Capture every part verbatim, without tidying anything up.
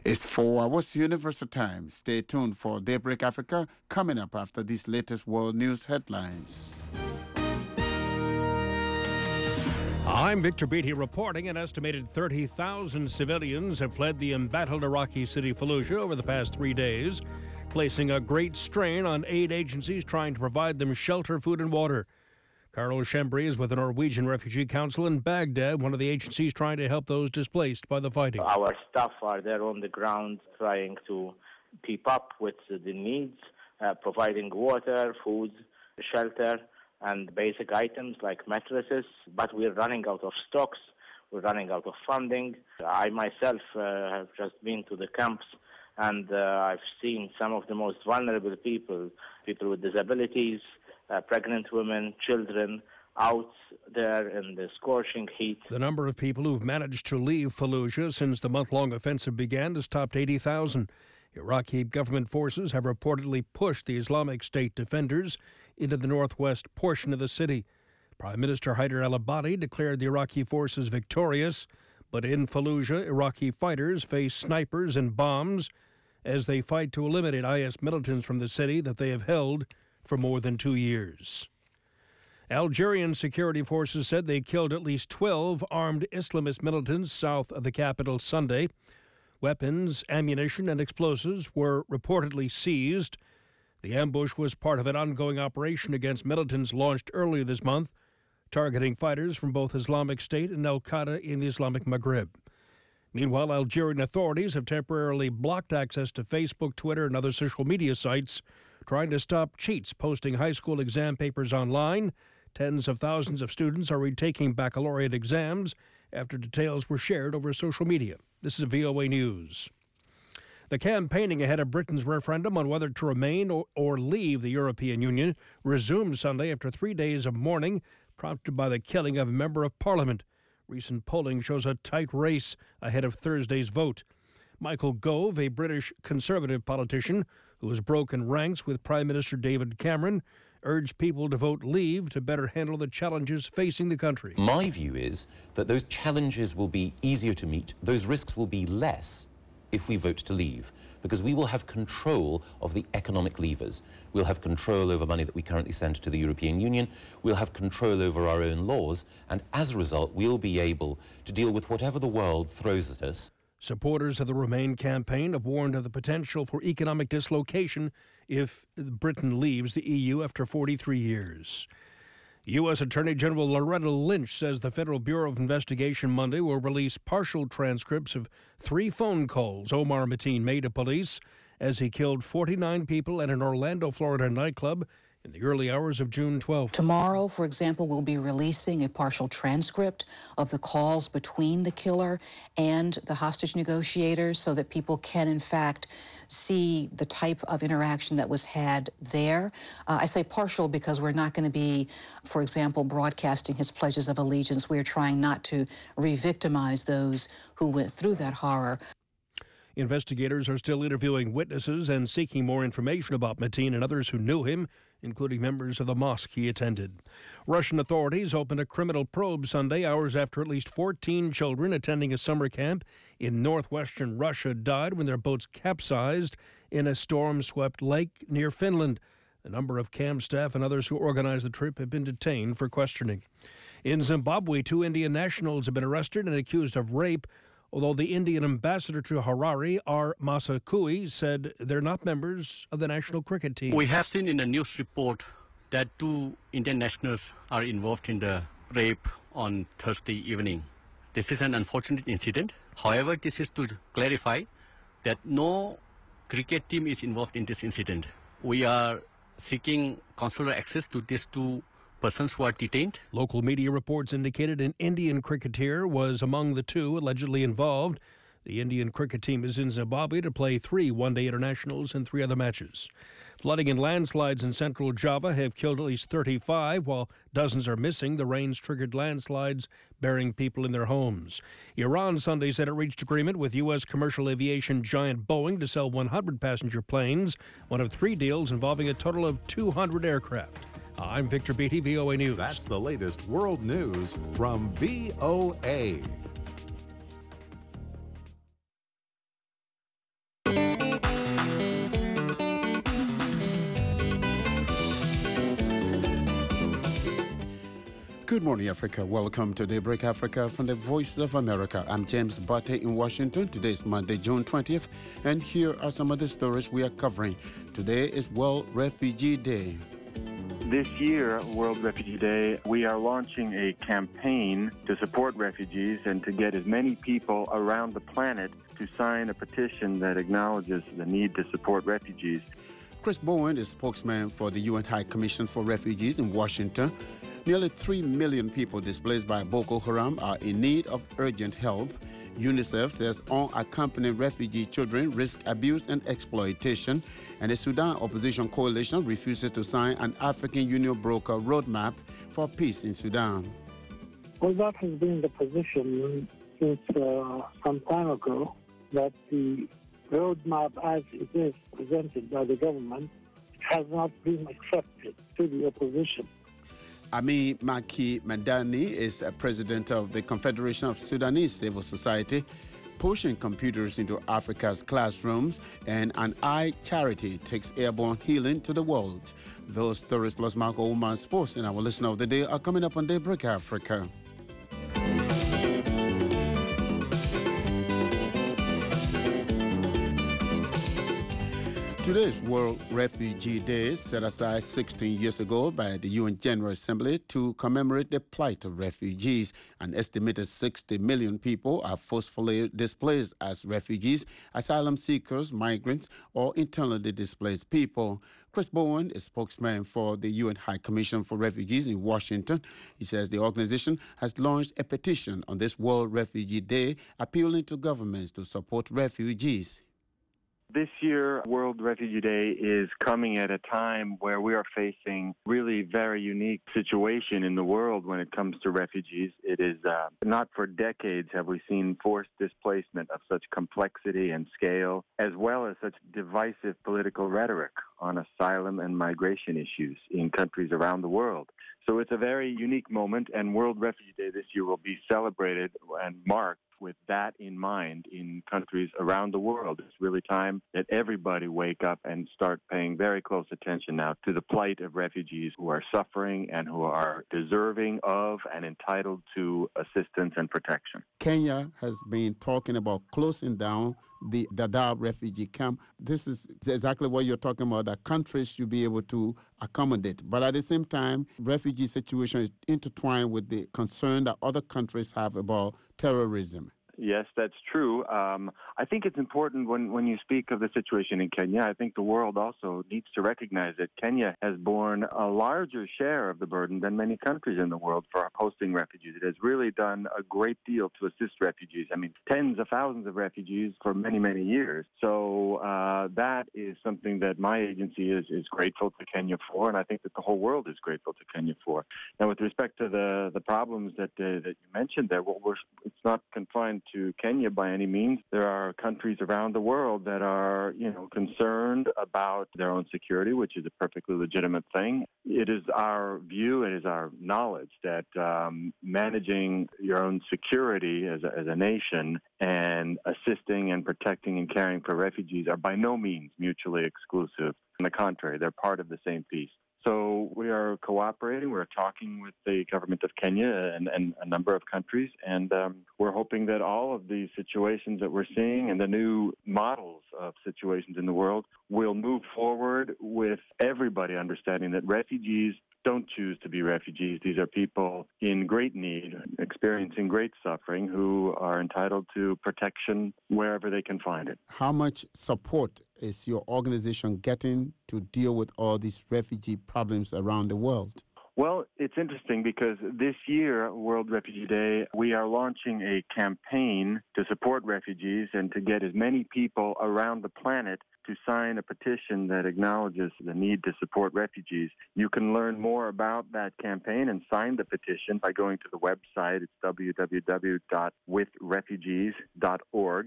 It's four hours Universal Time. Stay tuned for Daybreak Africa coming up after these latest world news headlines. I'm Victor Beatty reporting. An estimated thirty thousand civilians have fled the embattled Iraqi city Fallujah over the past three days, placing a great strain on aid agencies trying to provide them shelter, food, and water. Carlo Schembri is with the Norwegian Refugee Council in Baghdad, one of the agencies trying to help those displaced by the fighting. Our staff are there on the ground trying to keep up with the needs, uh, providing water, food, shelter, and basic items like mattresses. But we're running out of stocks, we're running out of funding. I myself uh, have just been to the camps, and uh, I've seen some of the most vulnerable people, people with disabilities, Uh, pregnant women, children, out there in the scorching heat. The number of people who've managed to leave Fallujah since the month-long offensive began has topped eighty thousand. Iraqi government forces have reportedly pushed the Islamic State defenders into the northwest portion of the city. Prime Minister Haider al-Abadi declared the Iraqi forces victorious, but in Fallujah, Iraqi fighters face snipers and bombs as they fight to eliminate I S militants from the city that they have held for more than two years. Algerian security forces said they killed at least twelve armed Islamist militants south of the capital Sunday. Weapons, ammunition, and explosives were reportedly seized. The ambush was part of an ongoing operation against militants launched earlier this month, targeting fighters from both Islamic State and Al-Qaeda in the Islamic Maghreb. Meanwhile, Algerian authorities have temporarily blocked access to Facebook, Twitter, and other social media sites, trying to stop cheats posting high school exam papers online. Tens of thousands of students are retaking baccalaureate exams after details were shared over social media. This is V O A News. The campaigning ahead of Britain's referendum on whether to remain or, or leave the European Union resumed Sunday after three days of mourning, prompted by the killing of a member of Parliament. Recent polling shows a tight race ahead of Thursday's vote. Michael Gove, a British Conservative politician who has broken ranks with Prime Minister David Cameron, urged people to vote Leave to better handle the challenges facing the country. My view is that those challenges will be easier to meet, those risks will be less if we vote to leave, because we will have control of the economic levers. We'll have control over money that we currently send to the European Union. We'll have control over our own laws, and as a result, we'll be able to deal with whatever the world throws at us. Supporters of the Remain campaign have warned of the potential for economic dislocation if Britain leaves the E U after forty-three years. U S Attorney General Loretta Lynch says the Federal Bureau of Investigation Monday will release partial transcripts of three phone calls Omar Mateen made to police as he killed forty-nine people at an Orlando, Florida nightclub in the early hours of June twelfth. Tomorrow, for example, we'll be releasing a partial transcript of the calls between the killer and the hostage negotiators so that people can, in fact, see the type of interaction that was had there. Uh, I say partial because we're not going to be, for example, broadcasting his pledges of allegiance. We're trying not to re-victimize those who went through that horror. Investigators are still interviewing witnesses and seeking more information about Mateen and others who knew him, including members of the mosque he attended. Russian authorities opened a criminal probe Sunday, hours after at least fourteen children attending a summer camp in northwestern Russia died when their boats capsized in a storm-swept lake near Finland. A number of camp staff and others who organized the trip have been detained for questioning. In Zimbabwe, two Indian nationals have been arrested and accused of rape, although the Indian ambassador to Harare, R. Masakui, said they're not members of the national cricket team. We have seen in the news report that two Indian nationals are involved in the rape on Thursday evening. This is an unfortunate incident. However, this is to clarify that no cricket team is involved in this incident. We are seeking consular access to these two persons who are detained. Local media reports indicated an Indian cricketer was among the two allegedly involved. The Indian cricket team is in Zimbabwe to play three one-day internationals and three other matches. Flooding and landslides in central Java have killed at least thirty-five, while dozens are missing. The rains triggered landslides, burying people in their homes. Iran Sunday said it reached agreement with U S commercial aviation giant Boeing to sell one hundred passenger planes, one of three deals involving a total of two hundred aircraft. I'm Victor Beatty, V O A News. That's the latest world news from V O A. Good morning, Africa. Welcome to Daybreak Africa from the Voice of America. I'm James Butte in Washington. Today is Monday, June twentieth, and here are some of the stories we are covering. Today is World Refugee Day. This year, World Refugee Day, we are launching a campaign to support refugees and to get as many people around the planet to sign a petition that acknowledges the need to support refugees. Chris Bowen is spokesman for the U N High Commission for Refugees in Washington. Nearly three million people displaced by Boko Haram are in need of urgent help. UNICEF says unaccompanied refugee children risk abuse and exploitation. And the Sudan Opposition Coalition refuses to sign an African Union broker roadmap for peace in Sudan. Well, that has been the position since uh, some time ago, that the roadmap as it is presented by the government has not been accepted to the opposition. Ami Maki Madani is a president of the Confederation of Sudanese Civil Society, pushing computers into Africa's classrooms, and an eye charity takes airborne healing to the world. Those stories plus Marco Woman Sports and our listener of the day are coming up on Daybreak Africa. Today's World Refugee Day, set aside sixteen years ago by the U N General Assembly to commemorate the plight of refugees. An estimated sixty million people are forcefully displaced as refugees, asylum seekers, migrants, or internally displaced people. Chris Bowen is spokesman for the U N High Commission for Refugees in Washington. He says the organization has launched a petition on this World Refugee Day, appealing to governments to support refugees. This year, World Refugee Day is coming at a time where we are facing really very unique situation in the world when it comes to refugees. It is uh, not for decades have we seen forced displacement of such complexity and scale, as well as such divisive political rhetoric on asylum and migration issues in countries around the world. So it's a very unique moment, and World Refugee Day this year will be celebrated and marked with that in mind in countries around the world. It's really time that everybody wake up and start paying very close attention now to the plight of refugees who are suffering and who are deserving of and entitled to assistance and protection. Kenya has been talking about closing down the Dadaab refugee camp. This is exactly what you're talking about, that countries should be able to accommodate. But at the same time, refugee situation is intertwined with the concern that other countries have about terrorism. Yes, that's true. Um, I think it's important when, when you speak of the situation in Kenya, I think the world also needs to recognize that Kenya has borne a larger share of the burden than many countries in the world for hosting refugees. It has really done a great deal to assist refugees. I mean, tens of thousands of refugees for many, many years. So uh, that is something that my agency is, is grateful to Kenya for, and I think that the whole world is grateful to Kenya for. Now, with respect to the, the problems that, uh, that you mentioned there, well, we're, it's not confined to Kenya by any means. There are countries around the world that are, you know, concerned about their own security, which is a perfectly legitimate thing. It is our view, it is our knowledge that um, managing your own security as a, as a nation and assisting and protecting and caring for refugees are by no means mutually exclusive. On the contrary, they're part of the same piece. So we are cooperating. We're talking with the government of Kenya and, and a number of countries, and um, we're hoping that all of these situations that we're seeing and the new models of situations in the world will move forward with everybody understanding that refugees don't choose to be refugees. These are people in great need, experiencing great suffering, who are entitled to protection wherever they can find it. How much support is your organization getting to deal with all these refugee problems around the world? Well, it's interesting because this year, World Refugee Day, we are launching a campaign to support refugees and to get as many people around the planet to sign a petition that acknowledges the need to support refugees. You can learn more about that campaign and sign the petition by going to the website. It's w w w dot with refugees dot org.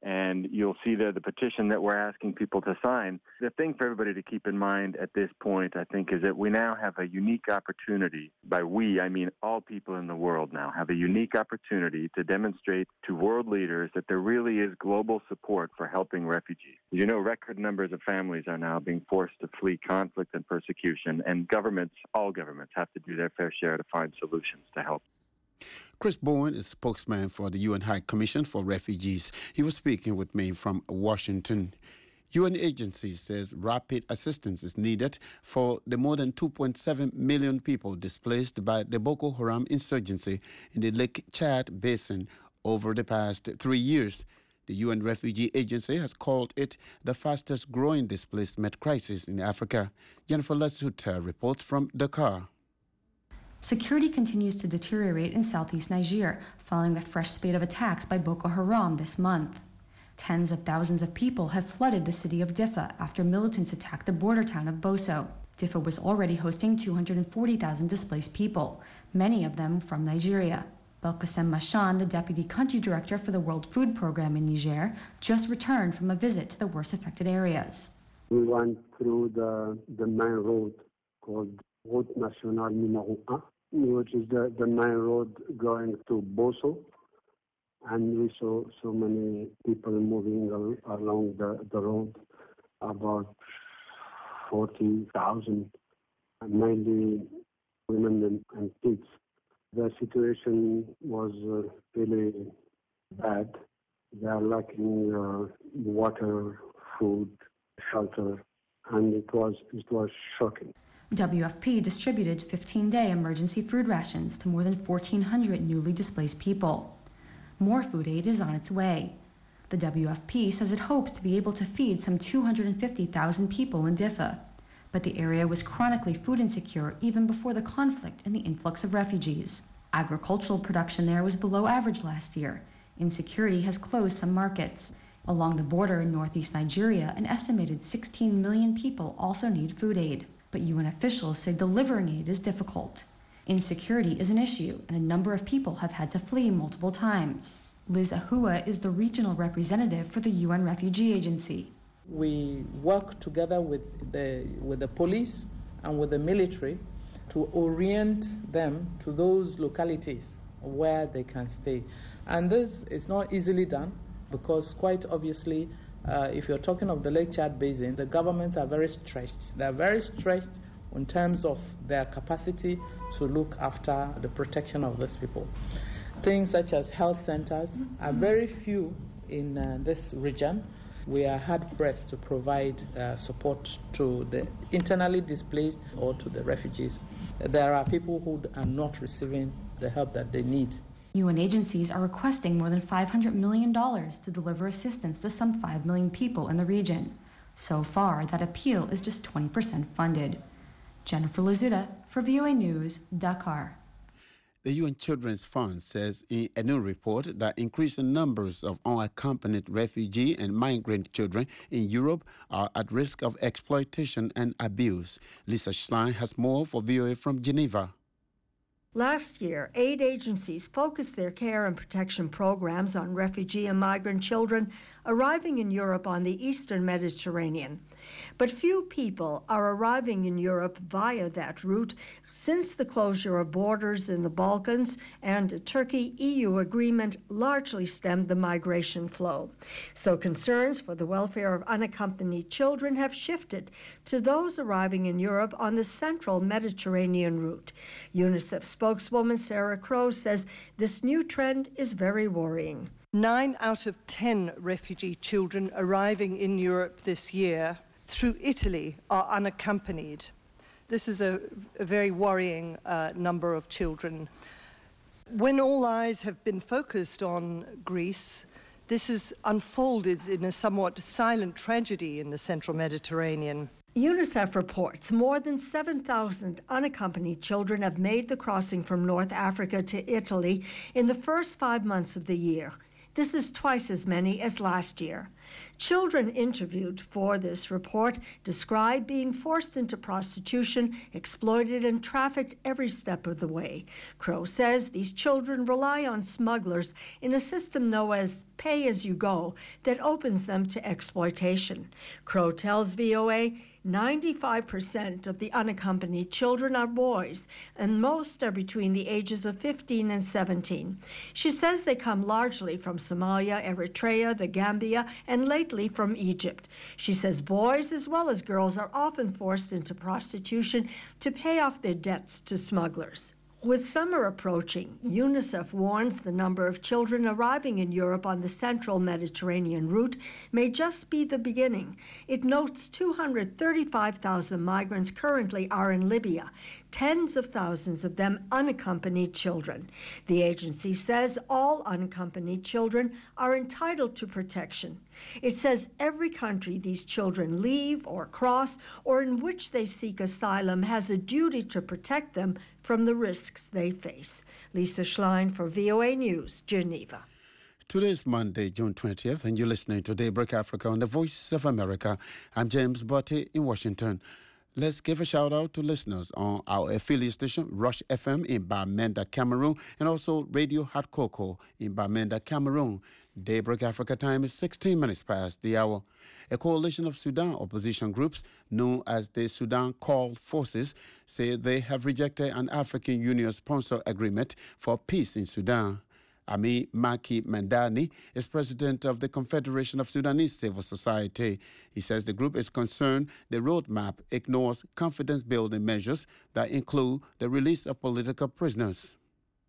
And you'll see there the petition that we're asking people to sign. The thing for everybody to keep in mind at this point, I think, is that we now have a unique opportunity. By we, I mean all people in the world now have a unique opportunity to demonstrate to world leaders that there really is global support for helping refugees. You know, record numbers of families are now being forced to flee conflict and persecution, and governments, all governments, have to do their fair share to find solutions to help. Chris Bowen is spokesman for the U N High Commission for Refugees. He was speaking with me from Washington. U N agency says rapid assistance is needed for the more than two point seven million people displaced by the Boko Haram insurgency in the Lake Chad Basin over the past three years. The U N Refugee Agency has called it the fastest growing displacement crisis in Africa. Jennifer Lasuta reports from Dakar. Security continues to deteriorate in southeast Niger following a fresh spate of attacks by Boko Haram this month. Tens of thousands of people have flooded the city of Diffa after militants attacked the border town of Boso. Diffa was already hosting two hundred forty thousand displaced people, many of them from Nigeria. Belkacem Machan, the deputy country director for the World Food Program in Niger, just returned from a visit to the worst affected areas. We went through the, the main road called Route Nationale Numéro one, which is the, the main road going to Boso. And we saw so many people moving al- along the, the road, about forty thousand, mainly women and, and kids. The situation was uh, really bad. They are lacking uh, water, food, shelter, and it was, it was shocking. W F P distributed fifteen-day emergency food rations to more than fourteen hundred newly displaced people. More food aid is on its way. The W F P says it hopes to be able to feed some two hundred fifty thousand people in Diffa, but the area was chronically food insecure even before the conflict and the influx of refugees. Agricultural production there was below average last year. Insecurity has closed some markets. Along the border in northeast Nigeria, an estimated sixteen million people also need food aid. But U N officials say delivering aid is difficult. Insecurity is an issue, and a number of people have had to flee multiple times. Liz Ahua is the regional representative for the U N Refugee Agency. We work together with the, with the police and with the military to orient them to those localities where they can stay. And this is not easily done because quite obviously Uh, if you're talking of the Lake Chad Basin, the governments are very stretched. They're very stretched in terms of their capacity to look after the protection of these people. Things such as health centers are very few in uh, this region. We are hard-pressed to provide uh, support to the internally displaced or to the refugees. There are people who are not receiving the help that they need. U N agencies are requesting more than five hundred million dollars to deliver assistance to some five million people in the region. So far, that appeal is just twenty percent funded. Jennifer Lazuta for V O A News, Dakar. The U N Children's Fund says in a new report that increasing numbers of unaccompanied refugee and migrant children in Europe are at risk of exploitation and abuse. Lisa Schlein has more for V O A from Geneva. Last year, aid agencies focused their care and protection programs on refugee and migrant children arriving in Europe on the eastern Mediterranean. But few people are arriving in Europe via that route since the closure of borders in the Balkans and a Turkey-E U agreement largely stemmed the migration flow. So concerns for the welfare of unaccompanied children have shifted to those arriving in Europe on the central Mediterranean route. UNICEF spokeswoman Sarah Crowe says this new trend is very worrying. Nine out of ten refugee children arriving in Europe this year through Italy are unaccompanied. This is a, a very worrying uh, number of children. When all eyes have been focused on Greece, this has unfolded in a somewhat silent tragedy in the central Mediterranean. UNICEF reports more than seven thousand unaccompanied children have made the crossing from North Africa to Italy in the first five months of the year. This is twice as many as last year. Children interviewed for this report describe being forced into prostitution, exploited, and trafficked every step of the way. Crow says these children rely on smugglers in a system known as pay-as-you-go that opens them to exploitation. Crow tells V O A ninety-five percent of the unaccompanied children are boys, and most are between the ages of fifteen and seventeen. She says they come largely from Somalia, Eritrea, the Gambia, and lately from Egypt. She says boys as well as girls are often forced into prostitution to pay off their debts to smugglers. With summer approaching, UNICEF warns the number of children arriving in Europe on the central Mediterranean route may just be the beginning. It notes two hundred thirty-five thousand migrants currently are in Libya, tens of thousands of them unaccompanied children. The agency says all unaccompanied children are entitled to protection. It says every country these children leave or cross or in which they seek asylum has a duty to protect them from the risks they face. Lisa Schlein for V O A News, Geneva. Today is Monday, June twentieth, and you're listening to Daybreak Africa on the Voice of America. I'm James Botti in Washington. Let's give a shout out to listeners on our affiliate station, Rush F M in Bamenda, Cameroon, and also Radio Hot Cocoa in Bamenda, Cameroon. Daybreak Africa time is sixteen minutes past the hour. A coalition of Sudan opposition groups, known as the Sudan Called Forces, say they have rejected an African Union-sponsored agreement for peace in Sudan. Ami Maki Mandani is president of the Confederation of Sudanese Civil Society. He says the group is concerned the roadmap ignores confidence-building measures that include the release of political prisoners.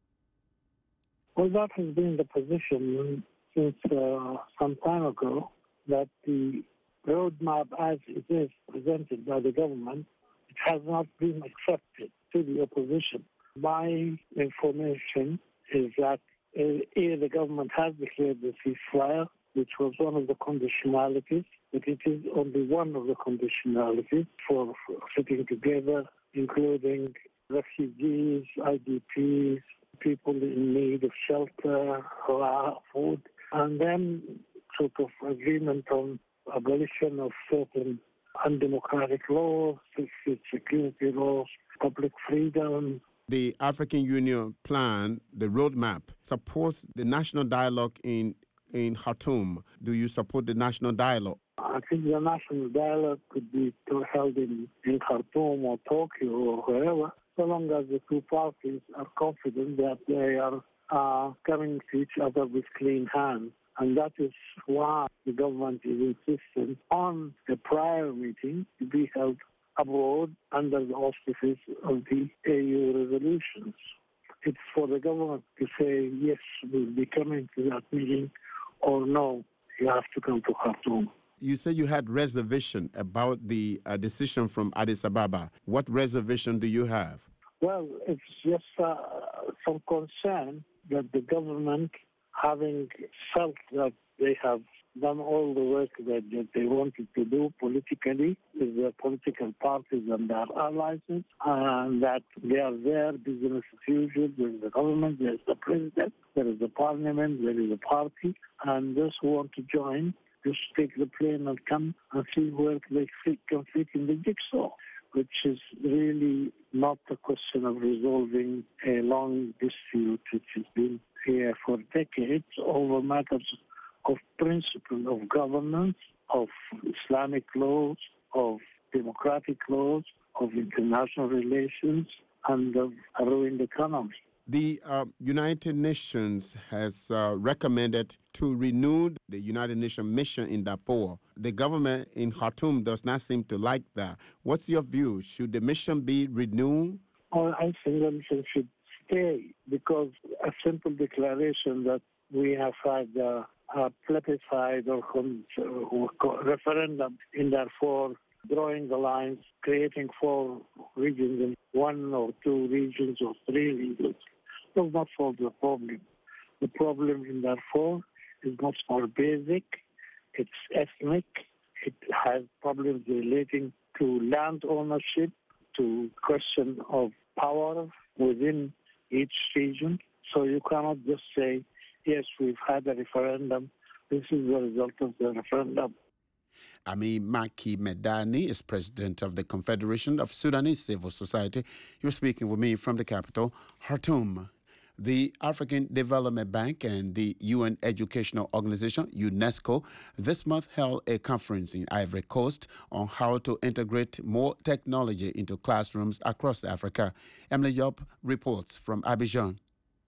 Well, that has been the position since uh, some time ago, that the roadmap as it is presented by the government, it has not been accepted to the opposition. My information is that uh, the government has declared the ceasefire, which was one of the conditionalities, but it is only one of the conditionalities for, for sitting together, including refugees, I D Ps, people in need of shelter, food, and then sort of agreement on abolition of certain undemocratic laws, security laws, public freedom. The African Union plan, the roadmap, supports the national dialogue in, in Khartoum. Do you support the national dialogue? I think the national dialogue could be held in, in Khartoum or Tokyo or wherever, so long as the two parties are confident that they are uh, coming to each other with clean hands. And that is why the government is insistent on the prior meeting to be held abroad under the auspices of the A U resolutions. It's for the government to say, yes, we'll be coming to that meeting, or no, you have to come to Khartoum. You said you had reservation about the uh, decision from Addis Ababa. What reservation do you have? Well, it's just uh, some concern that the government, having felt that they have done all the work that, that they wanted to do politically with their political parties and their allies, and that they are there, business as usual. There is the government, there is the president, there is the parliament, there is a party, and those who want to join just take the plane and come and see where they fit, can fit in the jigsaw, which is really not a question of resolving a long dispute which has been here for decades over matters of principle of governance, of Islamic laws, of democratic laws, of international relations, and of a ruined economy. The uh, United Nations has uh, recommended to renew the United Nations mission in Darfur. The government in Khartoum does not seem to like that. What's your view? Should the mission be renewed? Oh, I think the mission should stay, because a simple declaration that we have had uh, a plebiscite or, con- or co- referendum in Darfur, drawing the lines, creating four regions and one or two regions or three regions, does not solve the problem. The problem in Darfur is much more basic. It's ethnic. It has problems relating to land ownership, to question of power within each region. So you cannot just say, yes, we've had a referendum, This is the result of the referendum. Ami Maki Medani is president of the Confederation of Sudanese Civil Society. You're speaking with me from the capital, Khartoum. The African Development Bank and the U N Educational Organization, UNESCO, this month held a conference in Ivory Coast on how to integrate more technology into classrooms across Africa. Emily Job reports from Abidjan.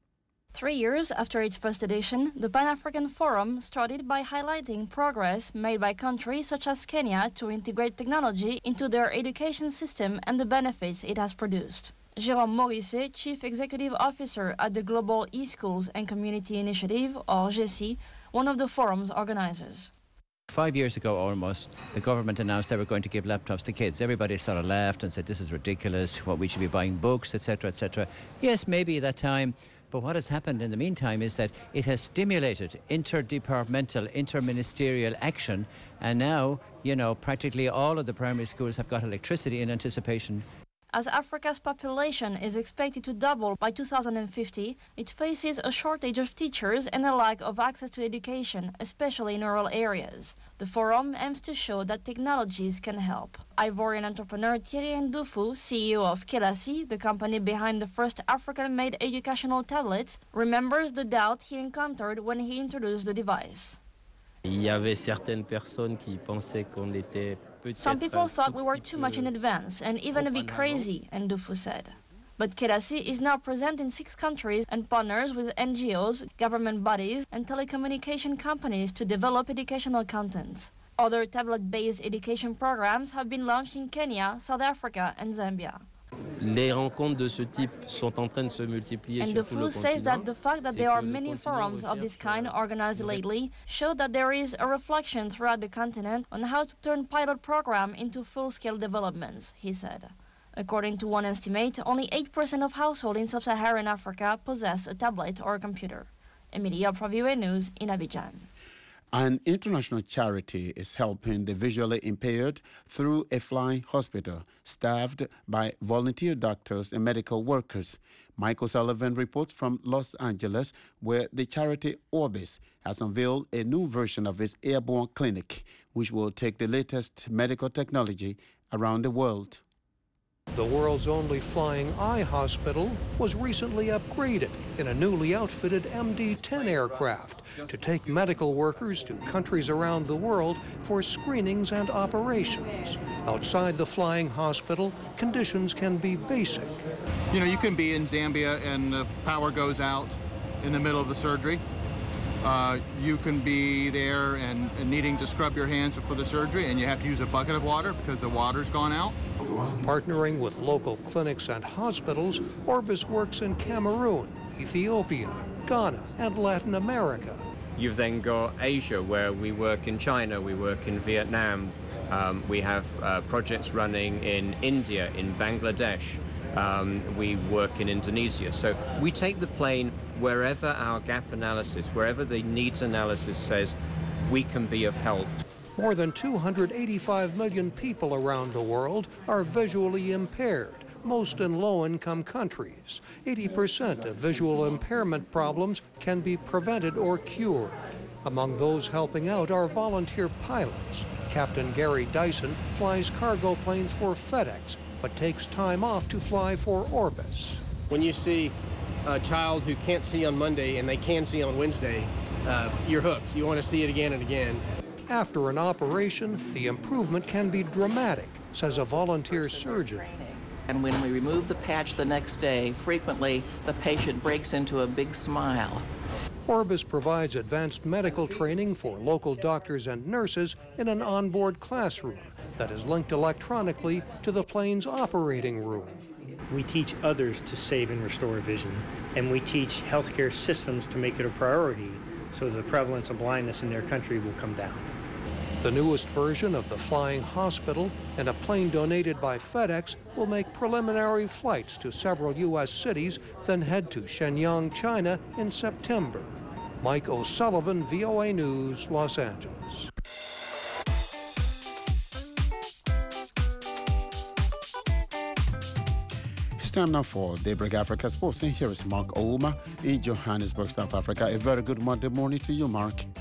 Three years after its first edition, the Pan-African Forum started by highlighting progress made by countries such as Kenya to integrate technology into their education system and the benefits it has produced. Jérôme Morisset, Chief Executive Officer at the Global E-Schools and Community Initiative, or G E C I, one of the forum's organizers. Five years ago almost, the government announced they were going to give laptops to kids. Everybody sort of laughed and said, this is ridiculous, what we should be buying books, et cetera, et cetera. Yes, maybe at that time. But what has happened in the meantime is that it has stimulated interdepartmental, interministerial action, and now, you know, practically all of the primary schools have got electricity in anticipation. As Africa's population is expected to double by two thousand fifty, it faces a shortage of teachers and a lack of access to education, especially in rural areas. The forum aims to show that technologies can help. Ivorian entrepreneur Thierry Ndoufu, C E O of Kelasi, the company behind the first African-made educational tablet, remembers the doubt he encountered when he introduced the device. Il y avait certaines personnes qui pensaient qu'on était Some people thought we were too much in advance and even a bit crazy, Ndoufu said. But Kelasi is now present in six countries and partners with N G Os, government bodies, and telecommunication companies to develop educational content. Other tablet-based education programs have been launched in Kenya, South Africa, and Zambia. Les rencontres de ce type sont en train de se multiplier and sur tout le Ndoufu says continent. that the fact that there are many forums of this kind organized lately show that there is a reflection throughout the continent on how to turn pilot program into full-scale developments, he said. According to one estimate, only eight percent of households in sub-Saharan Africa possess a tablet or a computer. Emilie Job from V O A News in Abidjan. An international charity is helping the visually impaired through a flying hospital staffed by volunteer doctors and medical workers. Michael Sullivan reports from Los Angeles, where the charity Orbis has unveiled a new version of its airborne clinic, which will take the latest medical technology around the world. The world's only flying eye hospital was recently upgraded in a newly outfitted M D ten aircraft to take medical workers to countries around the world for screenings and operations. Outside the flying hospital, conditions can be basic. You know, you can be in Zambia and the power goes out in the middle of the surgery. Uh, you can be there and, and needing to scrub your hands before the surgery, and you have to use a bucket of water because the water's gone out. Partnering with local clinics and hospitals, Orbis works in Cameroon, Ethiopia, Ghana, and Latin America. You've then got Asia, where we work in China, we work in Vietnam, um, we have uh, projects running in India, in Bangladesh. Um, we work in Indonesia. So we take the plane wherever our gap analysis, wherever the needs analysis says we can be of help. More than two hundred eighty-five million people around the world are visually impaired, most in low-income countries. eighty percent of visual impairment problems can be prevented or cured. Among those helping out are volunteer pilots. Captain Gary Dyson flies cargo planes for FedEx, but takes time off to fly for Orbis. When you see a child who can't see on Monday and they can see on Wednesday, uh, you're hooked. You want to see it again and again. After an operation, the improvement can be dramatic, says a volunteer surgeon. And when we remove the patch the next day, frequently the patient breaks into a big smile. Orbis provides advanced medical training for local doctors and nurses in an onboard classroom that is linked electronically to the plane's operating room. We teach others to save and restore vision, and we teach healthcare systems to make it a priority so the prevalence of blindness in their country will come down. The newest version of the flying hospital and a plane donated by FedEx will make preliminary flights to several U S cities, then head to Shenyang, China in September. Mike O'Sullivan, V O A News, Los Angeles. It's time now for Daybreak Africa Sports, and here is Mark Ouma in Johannesburg, South Africa. A very good Monday morning to you, Mark.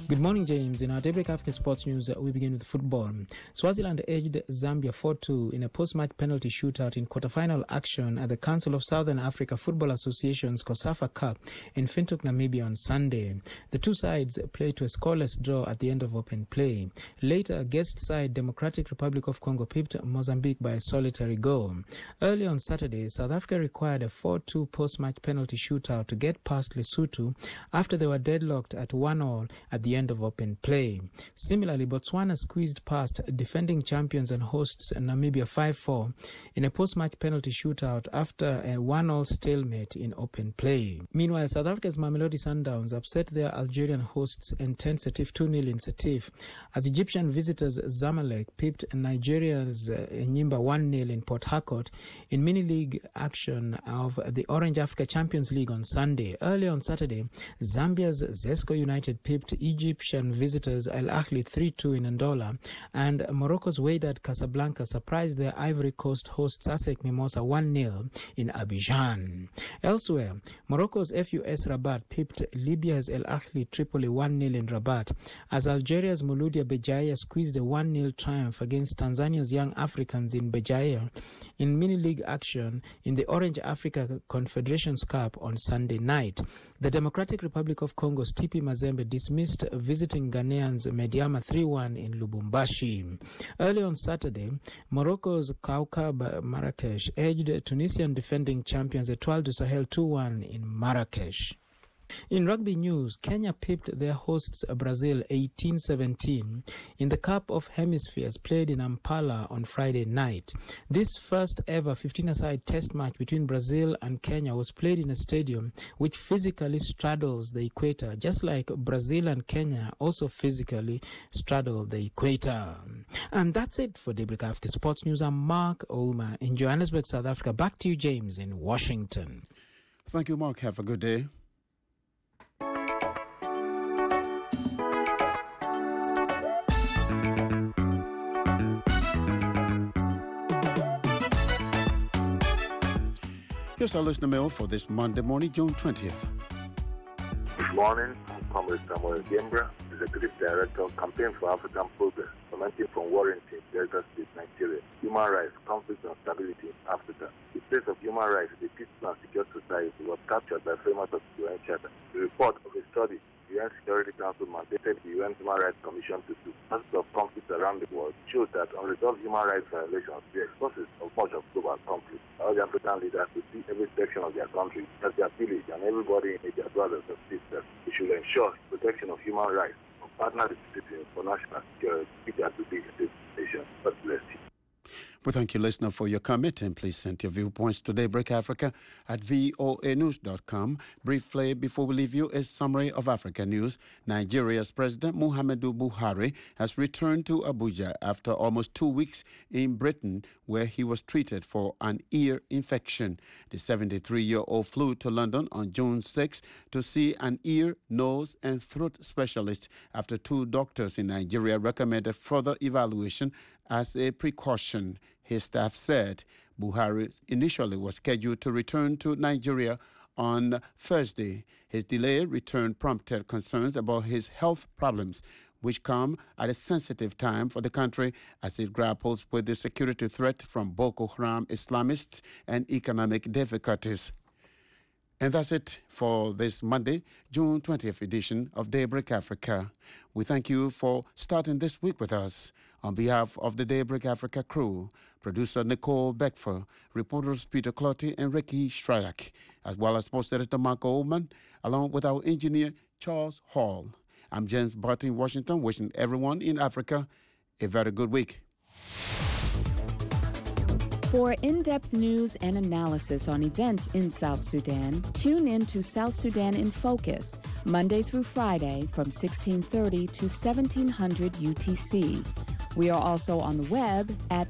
Good morning, James. In our Daybreak Africa Sports News, we begin with football. Swaziland edged Zambia four two in a post-match penalty shootout in quarter-final action at the Council of Southern Africa Football Association's COSAFA Cup in Windhoek, Namibia on Sunday. The two sides played to a scoreless draw at the end of open play. Later, guest side Democratic Republic of Congo pipped Mozambique by a solitary goal. Early on Saturday, South Africa required a four two post-match penalty shootout to get past Lesotho after they were deadlocked at one all at the end of open play. Similarly, Botswana squeezed past defending champions and hosts Namibia five four in a post-match penalty shootout after a one all stalemate in open play. Meanwhile, South Africa's Mamelodi Sundowns upset their Algerian hosts in ten Setif two nil in Setif as Egyptian visitors Zamalek pipped Nigeria's uh, Enyimba one nil in Port Harcourt in mini-league action of the Orange Africa Champions League on Sunday. Early on Saturday, Zambia's Zesco United pipped Egyptian visitors Al Ahly three two in Ndola, and Morocco's Wydad Casablanca surprised their Ivory Coast hosts ASEC Mimosa one nil in Abidjan. Elsewhere, Morocco's F U S Rabat pipped Libya's El Ahly Tripoli one nil in Rabat, as Algeria's Mouloudia Bejaia squeezed a one nil triumph against Tanzania's Young Africans in Bejaia in mini-league action in the Orange Africa Confederations Cup on Sunday night. The Democratic Republic of Congo's T P Mazembe dismissed visiting Ghanaians Mediama three one in Lubumbashi. Early on Saturday, Morocco's Kaukab Marrakesh edged Tunisian defending champions Etoile du Sahel two one in Marrakesh. In rugby news, Kenya pipped their hosts Brazil eighteen seventeen in the Cup of Hemispheres played in Kampala on Friday night. This first ever fifteen-a-side test match between Brazil and Kenya was played in a stadium which physically straddles the equator, just like Brazil and Kenya also physically straddle the equator. And that's it for Daybreak Africa Sports News. I'm Mark Ouma in Johannesburg, South Africa. Back to you, James, in Washington. Thank you, Mark. Have a good day. Here's our listener mail for this Monday morning, June twentieth. Good morning. I'm Comrade Samuel Gembra, Executive Director of Campaign for African Progress, commenting from Warrington, Delta State, Nigeria. Human rights, conflict and stability in Africa. The place of human rights in a peaceful and secure society was captured by framers of the U N Charter. The report of a study the U N Security Council mandated the U N Human Rights Commission to do causes of conflicts around the world shows that unresolved human rights violations the causes of much of global conflict. All the African leaders to see every section of their country as their village and everybody in their brothers and sisters. We should ensure protection of human rights of partner citizens for national security, which are to be in this nation. God bless you. We thank you, listener, for your comment, and please send your viewpoints to Daybreak Africa at voa news dot com. Briefly, before we leave you, a summary of Africa news. Nigeria's President Muhammadu Buhari has returned to Abuja after almost two weeks in Britain, where he was treated for an ear infection. The seventy-three-year-old flew to London on June sixth to see an ear, nose, and throat specialist after two doctors in Nigeria recommended further evaluation as a precaution. His staff said Buhari initially was scheduled to return to Nigeria on Thursday. His delayed return prompted concerns about his health problems, which come at a sensitive time for the country as it grapples with the security threat from Boko Haram Islamists and economic difficulties. And that's it for this Monday, June twentieth edition of Daybreak Africa. We thank you for starting this week with us. On behalf of the Daybreak Africa crew, producer Nicole Beckford, reporters Peter Clotty and Ricky Shryak, as well as sports editor Mark Oldman, along with our engineer Charles Hall. I'm James Barton in Washington, wishing everyone in Africa a very good week. For in-depth news and analysis on events in South Sudan, tune in to South Sudan in Focus, Monday through Friday from sixteen thirty to seventeen hundred U T C. We are also on the web at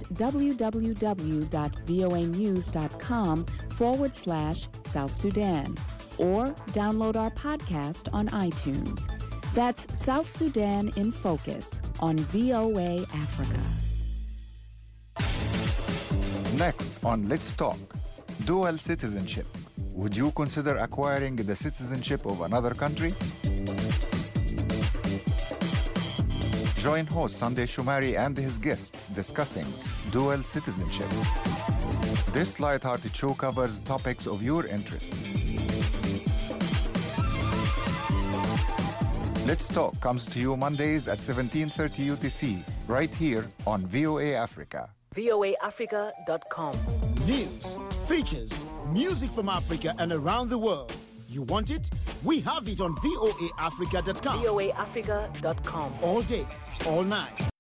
www.voanews.com forward slash South Sudan, or download our podcast on iTunes. That's South Sudan in Focus on V O A Africa. Next on Let's Talk, dual citizenship. Would you consider acquiring the citizenship of another country? Join host Sunday Shumari and his guests discussing dual citizenship. This light-hearted show covers topics of your interest. Let's Talk comes to you Mondays at seventeen thirty U T C, right here on V O A Africa. V O A Africa dot com. News, features, music from Africa and around the world. You want it? We have it on V O A Africa dot com. V O A Africa dot com. All day, all night.